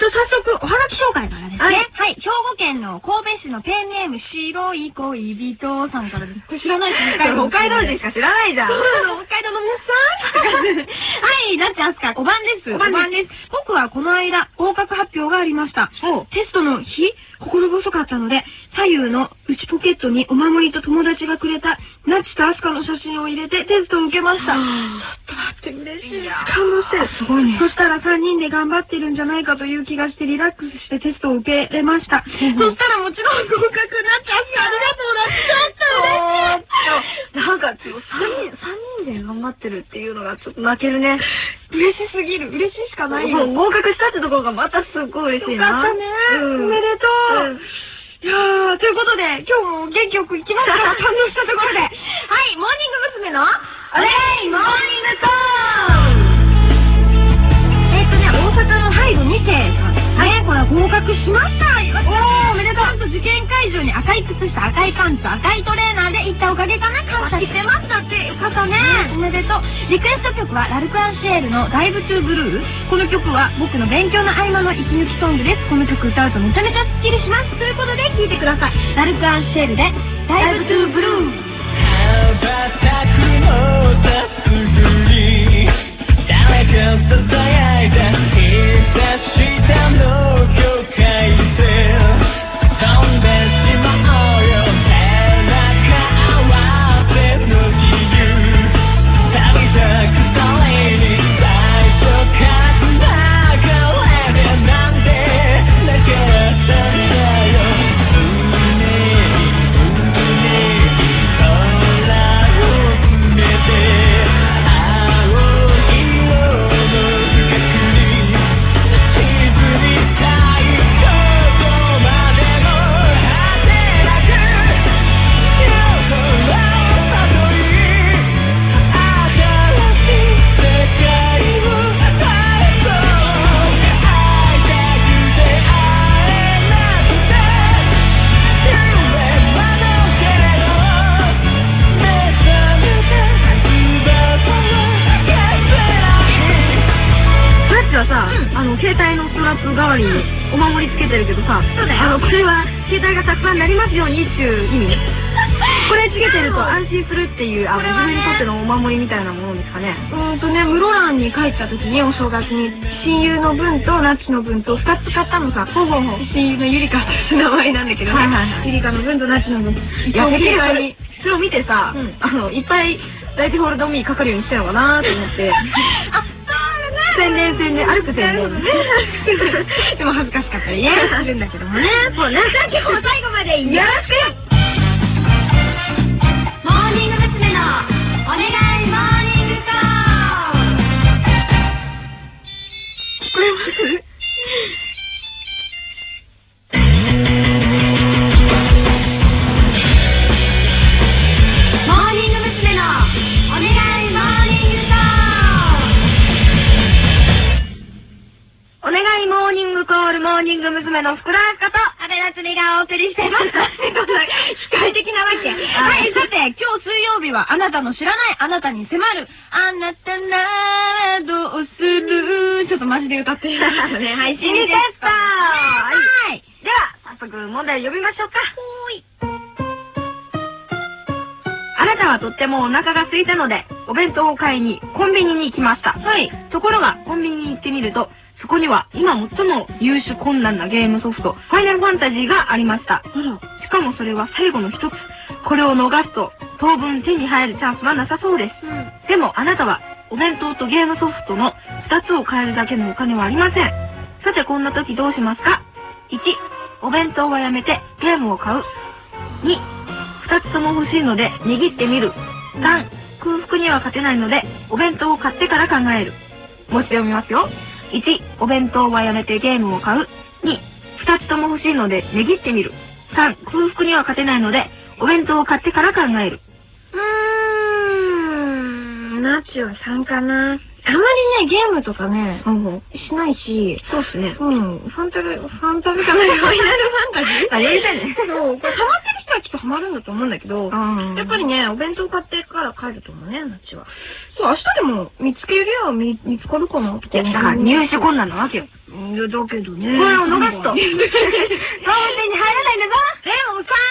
早速、おはがき紹介からですね。 はい。兵庫県の神戸市のペンネーム白い恋人さんからです。これ知らないですね。 北海道人しか知らないじゃん。 北海道の皆さんはい、なっちゃんすか、5番です。5番です。僕はこの間、合格発表がありました。テストの日、心細かったので、左右の内ポケットにお守りと友達がくれたナッチとアスカの写真を入れてテストを受けました。ちょっと待って、嬉しい。感動してる。すごいね。そしたら3人で頑張ってるんじゃないかという気がしてリラックスしてテストを受けれました。そしたらもちろん合格ナッチ、アスカありがとう、ナッチ。ちょっと嬉しい。なんか、3人で頑張ってるっていうのがちょっと泣けるね。嬉しすぎる。嬉しいしかないよ。合格したってところがまたすっごい嬉しいな。よかったね。おめでとう。いやー、ということで、今日も元気よくいきますか。感動したところで。はい、モーニング娘。の、おれいモーニングコーン。大阪のハイド2世さん。はい、これは合格しました。おめでとう。受験会場に赤い靴下、赤いパンツ、赤いトレーナーで行ったおかげかな。感謝してましたって。よかったね。おめでとう。リクエスト曲はラルクアンシエルのダイブトゥーブルー。この曲は僕の勉強の合間の息抜きソングです。この曲歌うとめちゃめちゃスッキリします。ということで聴いてください。ラルクアンシエルでダイブトゥーブルー。羽ばたくのさすぐに誰かささやいた日差したの境界線飛んでしまおうよ背中合わせの自由旅立つ鳥に最初から流れでなんてなかったんだよ胸に空を詰めて青い色の深くに沈みたいここまでの果てなく夜空を悟り新しい世界を変えそう会いたくて会えなくて夢まどけれど目覚めた翼を消せないナッチはさ、携帯のストラップ代わりにお守りつけてるけどさ、そうだよ。これは携帯がたくさんなりますようにっていう意味。これつけてると安心するっていう、自分にとってのお守りみたいなものですかね。室蘭に帰った時にお正月に親友の分とナッチの分と2つ買ったのさ。親友のゆりかって名前なんだけどね。ゆりかの分とナッチの分。いや、携帯にそれを見てさ、いっぱいライフホールドミーかかるようにしてるのかなと思って。宣伝、歩く宣伝。でも恥ずかしかったりね、するんだけどもね。そうね。じゃあ今日も最後までよろしく。モーニング娘。のお願いモーニングコーン。これますモーニング娘。のお願いモーニングコーン。お願いモーニングコール、モーニング娘。の福田明日と阿部夏美がお送りしています。機械的なわけ。はい、さて、今日水曜日はあなたの知らないあなたに迫る、あなたならどうする。ちょっとマジで歌っていますね。配信テスト。はい。では、早速問題を呼びましょうか。あなたはとってもお腹が空いたので、お弁当を買いにコンビニに行きました。はい。ところが、コンビニに行ってみると、そこには今最も入手困難なゲームソフト、ファイナルファンタジーがありました。しかもそれは最後の一つ。これを逃すと、当分手に入るチャンスはなさそうです。でもあなたは、お弁当とゲームソフトの2つを買えるだけのお金はありません。さてこんな時どうしますか？ 1、お弁当はやめてゲームを買う。2、2つとも欲しいので握ってみる。3、空腹には勝てないのでお弁当を買ってから考える。もう一度読みますよ。1、お弁当はやめてゲームを買う。2、2つとも欲しいので値切ってみる。3、空腹には勝てないのでお弁当を買ってから考える。ナッチは3かな。あまりね、ゲームとかね、しないし。そうっすね。ファンタジーかな。ファイナルファンタジーあ、やりたいね。そう、これハマってる人はきっとハマるんだと思うんだけど、やっぱりね、お弁当買ってから帰ると思うね、ナッチは。そう、明日でも見つけるよ、見つかるかなって。だから入手困難なわけよ。 いや、だけどね。 これを逃すと。3点に入らないんだぞ。 でも3です。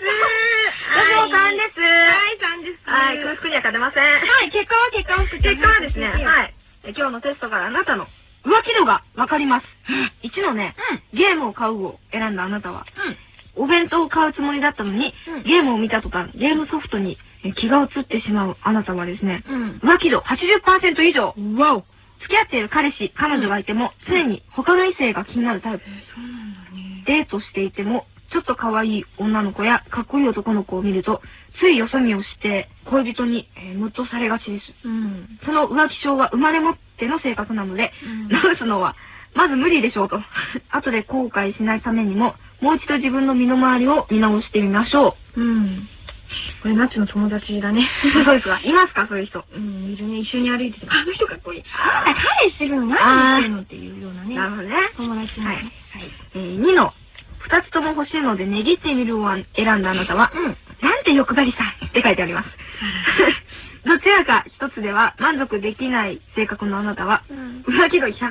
私も3です。 はい、3です。 はい、空腹には勝てません。 はい、結果はですね、はい。今日のテストからあなたの浮気度がわかります。1のね、ゲームを買うを選んだあなたは、お弁当を買うつもりだったのに、ゲームを見た途端、ゲームソフトに気が移ってしまうあなたはですね、浮気度 80% 以上。 わお。 付き合っている彼氏、彼女がいても、常に他の異性が気になるタイプ。 そうなんだね。 デートしていても、ちょっと可愛い女の子やかっこいい男の子を見ると、ついよそ見をして恋人にムッとされがちです。その浮気症は生まれ持っての性格なので、直すのはまず無理でしょうと。後で後悔しないためにも、もう一度自分の身の回りを見直してみましょう。 これナチの友達だね。 そうですか。いますかそういう人。 いるね。一緒に歩いてて。あの人かっこいい。彼氏いるの何してるのっていうようなね。 なるほどね。 友達ね。はい。 2の2つとも欲しいので値切ってみるを選んだあなたは、なんて欲張りさんって書いてあります。どちらか一つでは満足できない性格のあなたは、浮気度 100%。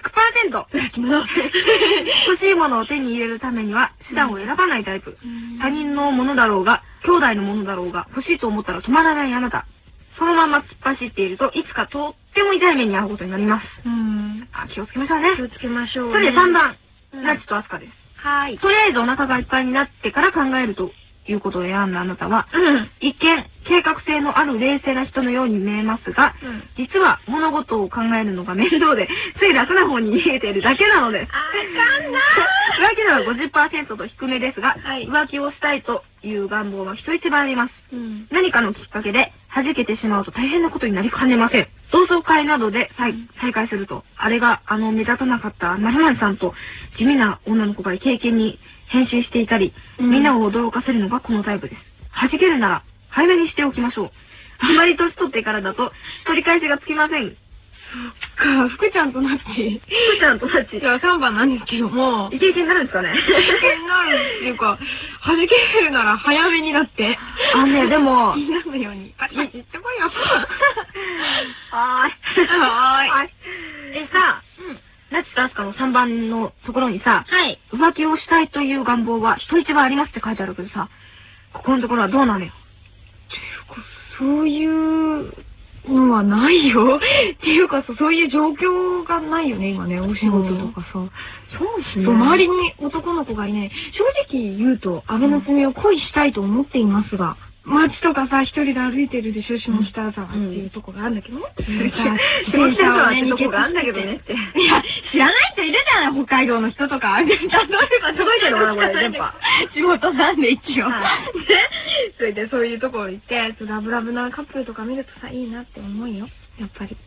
欲しいものを手に入れるためには手段を選ばないタイプ。他人のものだろうが、兄弟のものだろうが、欲しいと思ったら止まらないあなた。そのまま突っ走っていると、いつかとっても痛い目に遭うことになります。気をつけましょうね。 気をつけましょう。 それで3番、ナチとアスカです。 はい。 とりあえずお腹がいっぱいになってから考えるということを選んだあなたは、一見計画性のある冷静な人のように見えますが、実は物事を考えるのが面倒で、つい楽な方に見えているだけなのです。浮気度は 50% と低めですが、浮気をしたいという願望は人一倍あります。何かのきっかけで弾けてしまうと大変なことになりかねません。同窓会などで再会すると、あれが目立たなかった〇〇さんと地味な女の子が経験に変身していたり、みんなを驚かせるのがこのタイプです。弾けるなら早めにしておきましょう。あまり年取ってからだと取り返しがつきません。 福ちゃんとナッチ。 福ちゃんとナッチ。 じゃあ3番なんですけども。 イケイケになるんですかね。 イケイケになるっていうか、弾けるなら早めになって。 でも。 気になるように。パチパチ言ってこいよ。 はーい。さ、ナチとアスカの3番のところにさ、浮気をしたいという願望は人一倍ありますって書いてあるけどさ、ここのところはどうなのよ。 そういうのはないよ。っていうかさ、そういう状況がないよね、今ね、お仕事とかさ。そうですね。周りに男の子がいない。正直言うと、安倍娘を恋したいと思っていますが、街とかさ、一人で歩いてるでしょ、下北沢っていうとこがあるんだけどね。 下北沢ってとこがあるんだけどねって。 いや、知らない人いるじゃない、北海道の人とか。例えば届いてるのかな、これ、電波。 仕事なんで一応。それでそういうところ行って、ラブラブなカップルとか見るとさ、いいなって思うよ、やっぱり。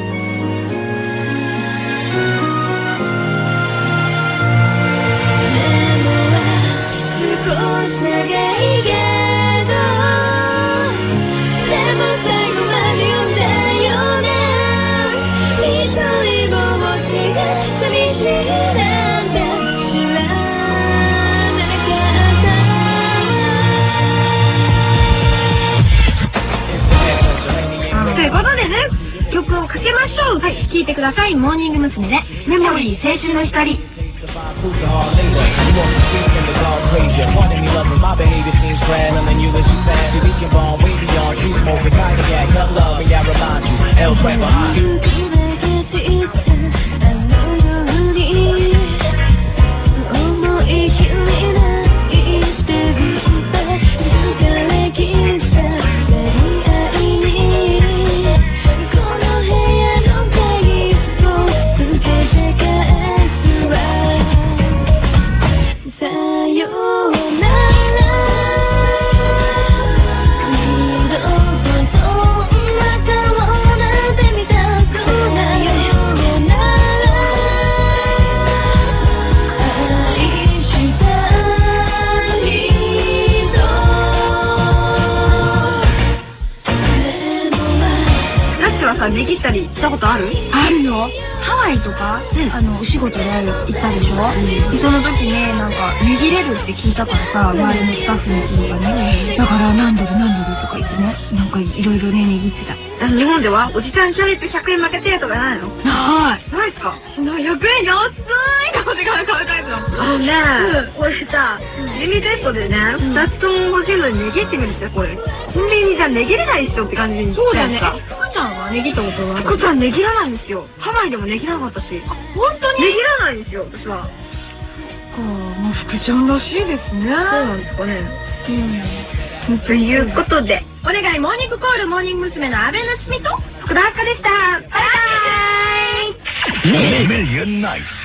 聴いてください。モーニング娘。でメモリー青春の光。 ぎったりしたことある？ あるよ。ハワイとか、お仕事で行ったでしょ、でその時ね、なんか、値切れるって聞いたからさ、周りのスタッフの人がね、だから何ドルとか言ってね、なんかいろいろね、値切ってた。 日本ではおじちゃんチャリって100円負けてとかないの？ ないないっすか？ 100円安いと思って買うタイプだもん。 ねえ、これさ、ジミーテストでね、2つとも欲しいのに値切ってみるって、これ。コンビニじゃ値切れないっしょって感じに。 そうだよね。福ちゃんは値切ったことはある？ 福ちゃん値切らないんですよ。ハワイでも値切らなかったし。 本当に？ 値切らないんですよ、私は。 もう福ちゃんらしいですね。 そうなんですかね。ということで、 お願い、モーニングコールモーニング娘。の阿部なつみと福田明でした。バイバーイ。 Million Nights.